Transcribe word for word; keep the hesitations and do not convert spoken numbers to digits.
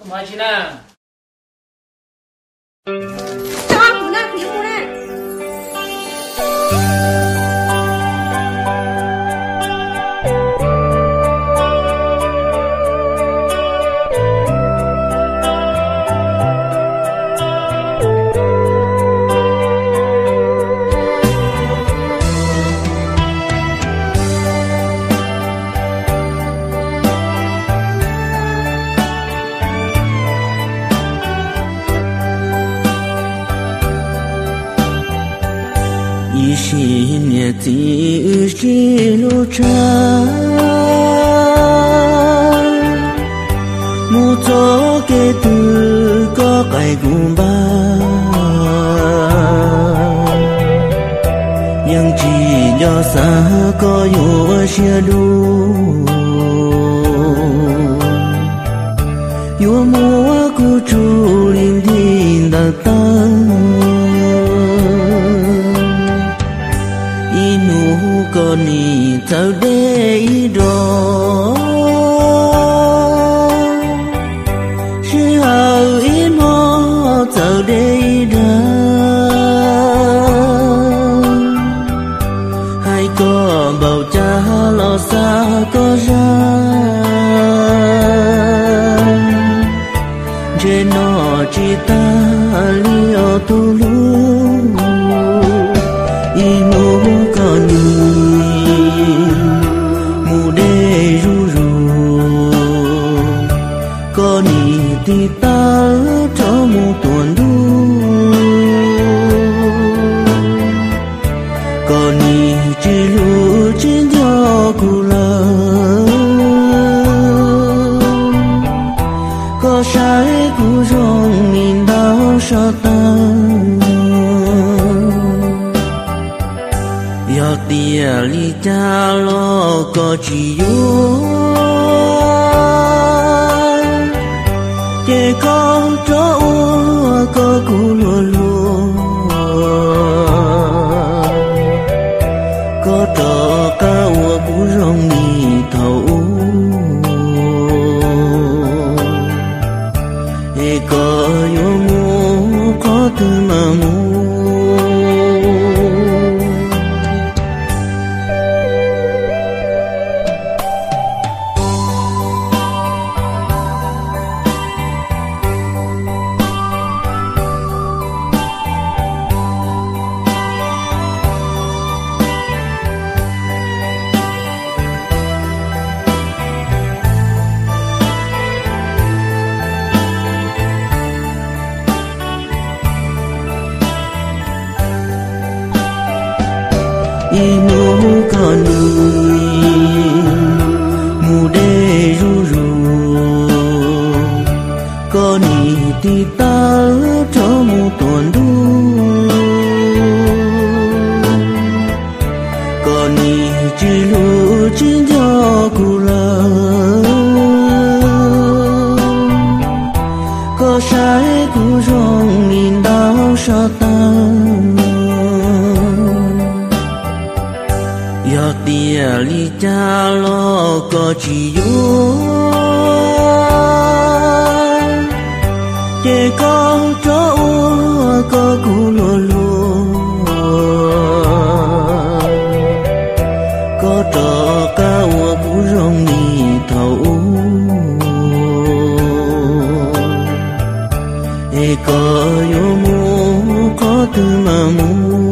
Imagina. Cho ăn của na thiếu của na. Ishine ti ushilo cha Muto ke tu có cái gumba Nhưng chỉ cho xa có yo xia du Yo mua cu chu linh thiên đặc tăng con đi thâu đây đó sự hào ý mơ thâu đây đó hai con bầu cha lo xa có ra trên nó chỉ ta liều tu lu inu con đi thì ta cho một tuần đu còn đi chỉ lu trên gió cụ lơ có sai cụ rong nhìn đau sao ta giờ tia li cha lo có chỉ yo để có chỗ có cù lùa lùa có trò cá ua cú rong đi thấu để có yo mua có thứ mà mua inu con đi mù đê ru ru con đi thì ta cho một tuần đu con đi chỉ lu trên gió cụ lơ có sai cụ rong nhìn đau sao ta giờ tia li cha lo có chỉ yo để có chỗ có cù lùa lùa có trò cá ua cú rong đi thấu để có yo mua có thứ mà mua